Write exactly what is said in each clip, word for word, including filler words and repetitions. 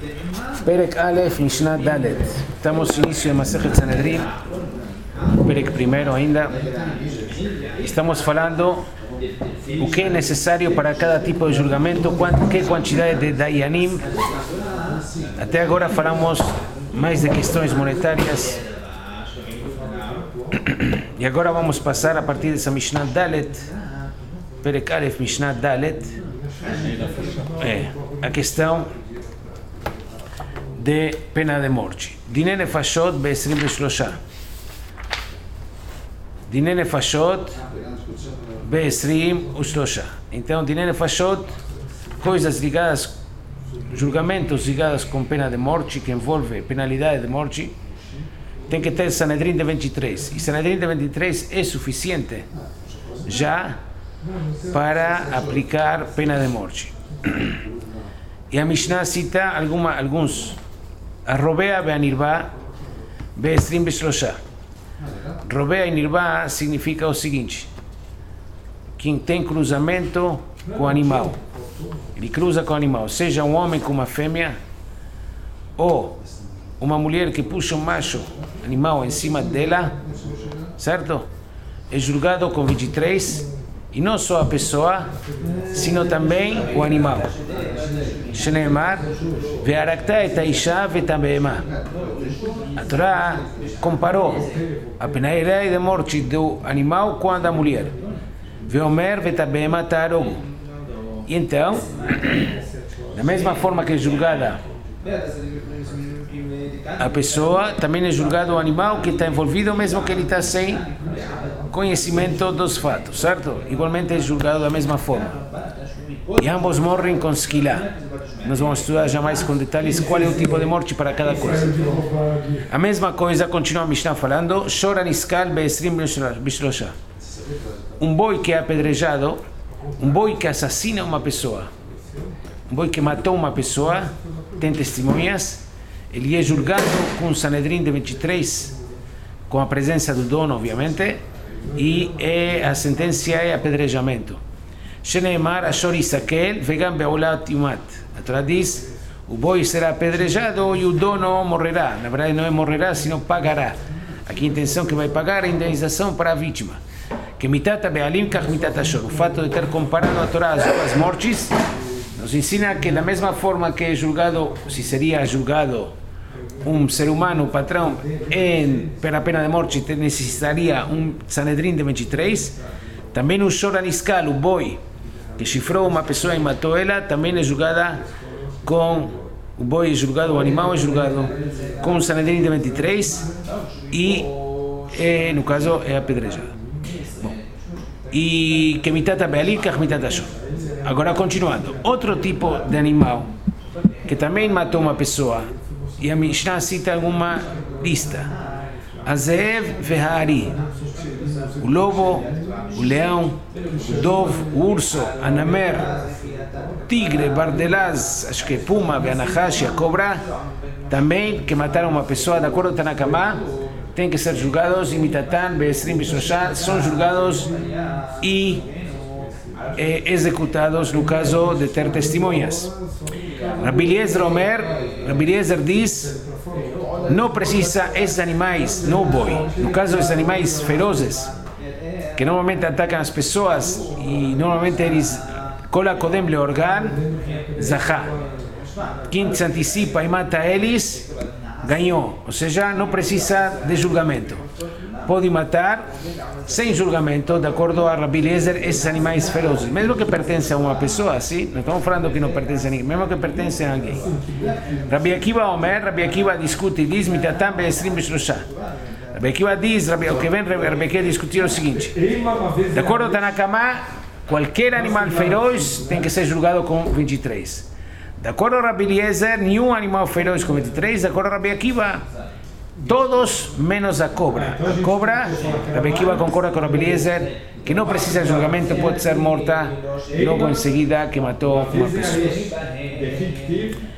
Perek Aleph, Mishnah Dalet. Estamos no início de Masechet Sanedrin, Perek primeiro ainda. Estamos falando o que é necessário para cada tipo de julgamento, que quantidade de Dayanim. Até agora falamos mais de questões monetárias. E agora vamos passar a partir dessa Mishnah Dalet, Perek Aleph, Mishnah Dalet, é, a questão de pena de morte. Dine nefashot be'esrim v'shlosha. Dine nefashot be'esrim v'shlosha. Então, dine nefashot, coisas ligadas, julgamentos ligados com pena de morte, que envolve penalidade de morte, tem que ter Sanedrin de vinte e três. E Sanedrin de vinte e três é suficiente já para aplicar pena de morte. E a Mishnah cita alguma, alguns. Robea be'anirba be'esrim v'shlosha. Robea e nirba significa o seguinte: quem tem cruzamento com o animal, ele cruza com o animal, seja um homem com uma fêmea, ou uma mulher que puxa um macho animal em cima dela, certo? É julgado com vinte e três, e não só a pessoa, sino também o animal. Sheneemar, ve'arakta et ha'isha v'et ha'behema. A Torá comparou a penalidade de morte do animal com a da mulher. Ve'omer v'et ha'behema ta'arogu. E então, da mesma forma que é julgada a pessoa, também é julgado o animal que está envolvido, mesmo que ele está sem conhecimento dos fatos, certo? Igualmente é julgado da mesma forma. E ambos morrem com esquilá. Nós vamos estudar jamais com detalhes qual é o tipo de morte para cada coisa. A mesma coisa, continua a Mishnah falando, Shora niskal be'esrim v'shlosha. Um boi que é apedrejado, um boi que assassina uma pessoa, um boi que matou uma pessoa, tem testemunhas, ele é julgado com um Sanedrin de vinte e três, com a presença do dono, obviamente, e é, a sentença é apedrejamento. Sheneemar ashor isakel vegam be'olat yumat. A Torá diz, o boi será apedrejado e o dono morrerá. Na verdade não é morrerá, sino pagará. Aqui a intenção que vai pagar a indenização para a vítima. Que mitata be'alim kach mitata ashor. O fato de ter comparado a Torá as duas mortes nos ensina que da mesma forma que é julgado, se seria julgado um ser humano, patrão, em, pela pena de morte, necessitaria um Sanedrin de vinte e três, também o Shora niskal, o boi, que chifrou uma pessoa e matou ela, também é julgada com, o boi é julgado, o animal é julgado com um Sanedrin de vinte e três e, é, no caso, é apedrejado. Bom, e que mitata be'alim kach mitata ashor. Agora, continuando, outro tipo de animal que também matou uma pessoa, e a Mishnah cita alguma lista: a zeev ve'ha'ari, o lobo, o leão, o dov, o urso, a namer, tigre, bardelaz, acho que puma, ve'anahash, a cobra, também que mataram uma pessoa, de acordo com Tanakama, tem que ser julgados, e mitatan, be'esrim v'shlosha, são julgados e eh, executados no caso de ter testemunhas. Rabbi Eliezer Omer, Rabbi Eliezer diz, não precisa esses animais, não o boi, no caso dos animais ferozes, que normalmente atacam as pessoas e normalmente eles cola kodem leorgan, zahá. Quem se antecipa e mata eles, ganhou, ou seja, não precisa de julgamento. Pode matar sem julgamento, de acordo a Rabbi Eliezer, esses animais ferozes, mesmo que pertencem a uma pessoa, sim? Não estamos falando que não pertencem a ninguém, mesmo que pertencem a alguém. Rabbi Akiva Omer, Rabbi Akiva discute e diz, mitatam be'esrim v'shlosha. Rabbi Akiva diz, Rabbi, o que vem Rabbi Akiva discutir é o seguinte: de acordo a Tanakama, qualquer animal feroz tem que ser julgado com vinte e três. De acordo a Rabbi Eliezer, nenhum animal feroz com vinte e três, de acordo a Rabbi Akiva, todos menos a cobra. A cobra, Rabbi Akiva concorda com Rabbi Eliezer que não precisa de julgamento, pode ser morta logo em seguida que matou uma pessoa.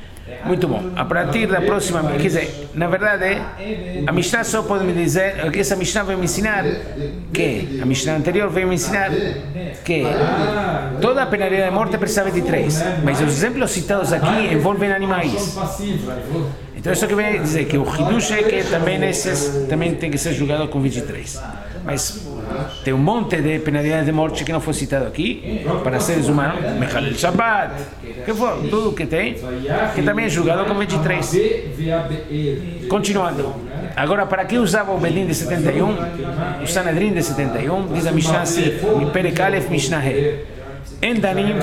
Muito bom. A partir da próxima, quer dizer, na verdade, a Mishnah só pode me dizer, que essa Mishnah vai me ensinar que, a Mishnah anterior veio me ensinar que toda a penaria de morte precisa vinte e três, mas os exemplos citados aqui envolvem animais. Então isso que vem dizer que o Hidush é que também esses também tem que ser julgado com vinte e três. Mas tem um monte de penalidades de morte que não foi citado aqui para seres humanos, Mechalel Shabbat, que for, tudo que tem, que também é julgado com vinte e três. Continuando. Agora, para que usava o Bedin de setenta e um, o Sanedrin de setenta e um, diz a Mishnah assim, Perek Aleph Mishnah He. En Danim,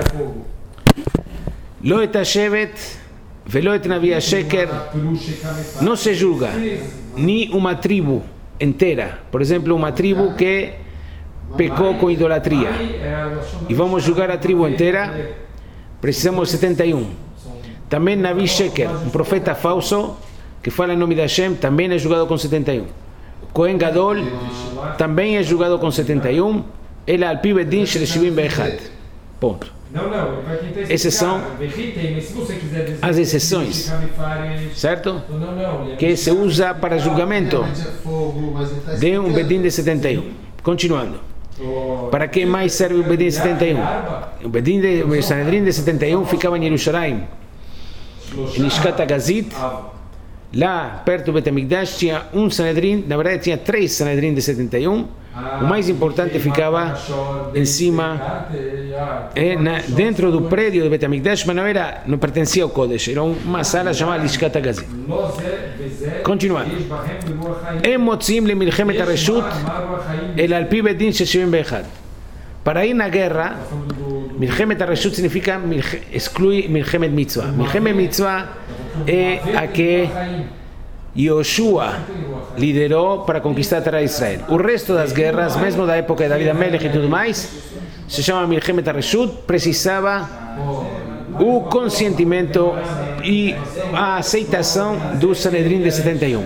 Lo et Hashevet, Velo et Navi Sheker, não se julga ni uma tribo inteira, por exemplo, uma tribo que pecou com idolatria, e vamos julgar a tribo inteira, precisamos de setenta e um. Também Navi Sheker, um profeta falso que fala em nome de Hashem, também é julgado com setenta e um. Kohen Gadol também é julgado com setenta e um. Ele al pi bedin shel shivim ve'echad. Ponto. Essas são as exceções, certo? Que se usa para julgamento de um bedin de setenta e um. Continuando. Para que mais serve o bedin de setenta e um? O bedin de o Sanedrin de setenta e um ficava em Jerusalém, em Ishkat Agazit. Lá perto do Bet HaMikdash tinha um Sanedrin, na verdade tinha três Sanedrin de setenta e um. O mais importante ficava em cima, é, na, dentro do prédio do Bet HaMikdash, mas não, era, não pertencia ao Kodesh, era uma sala chamada Lishkat Agazit. Continuando. Em motzim le milchemet hareshut el al pi bedin shel shivim ve'echad. Para ir na guerra, milchemet hareshut significa exclui milchemet mitzvah. Milchemet mitzvah é a que Yoshua liderou para conquistar a terra de Israel. O resto das guerras, mesmo da época de David HaMelech e tudo mais, se chama Milchemet HaReshut, precisava o consentimento e a aceitação do Sanedrin de setenta e um.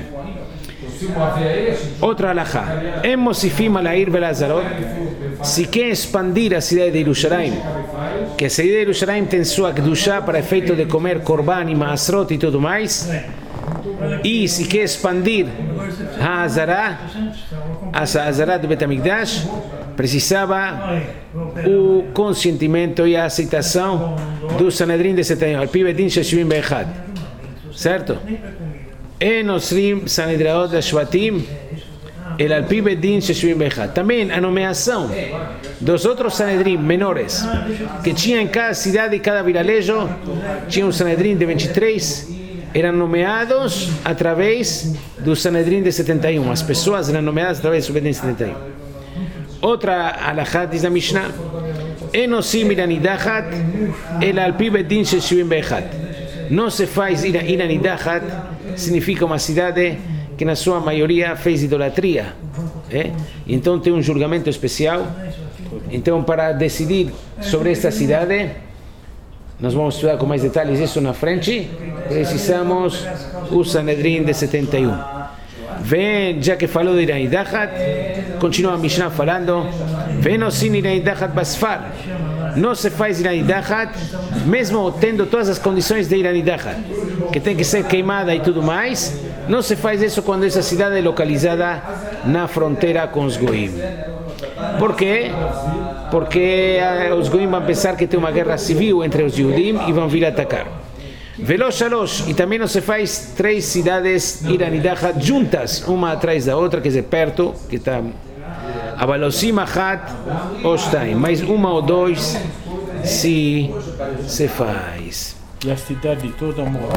Outra alahá. Em Mosifim alair velazarot, se quer expandir a cidade de Jerusalém, que a cidade de Jerusalém tem sua kedushá para efeito de comer korban e maasrot e tudo mais, e se quer expandir a Azará, a Azará do Bet HaMikdash, precisava o consentimento e a aceitação do Sanedrin de setenta e um, al pi bedin shel shivim ve'echad, certo? En Osrim Sanedraot Ashvatim, el al pi bedin shel shivim ve'echad. Também a nomeação dos outros Sanedrim menores que tinha em cada cidade e cada vilarejo, tinha um Sanedrim de vinte e três, eram nomeados através do Sanedrin de setenta e um. As pessoas eram nomeadas através do Bedin de setenta e um. Outra alahá diz a Mishnah, Enosim iranidachat el al pi bedin shel shivim ve'echad. Não se faz iranidachat, significa uma cidade que na sua maioria fez idolatria. É? Então tem um julgamento especial. Então, para decidir sobre esta cidade, nós vamos estudar com mais detalhes isso na frente, precisamos o Sanedrin de setenta e um. Vem, já que falou de Iranidachat, continua a Mishnah falando, vem o sin Iranidachat basfar. Não se faz Iranidachat, mesmo tendo todas as condições de Iranidachat, que tem que ser queimada e tudo mais, não se faz isso quando essa cidade é localizada na fronteira com os Goim. Por quê? Porque os Goim vão pensar que tem uma guerra civil entre os Yudim e vão vir atacar. Velo Shalosh, e também não se faz três cidades Iranidachat juntas, uma atrás da outra, quer dizer, perto, que está Avalosim Achat Oshtaim, mais uma ou dois se se faz. E a cidade toda morre.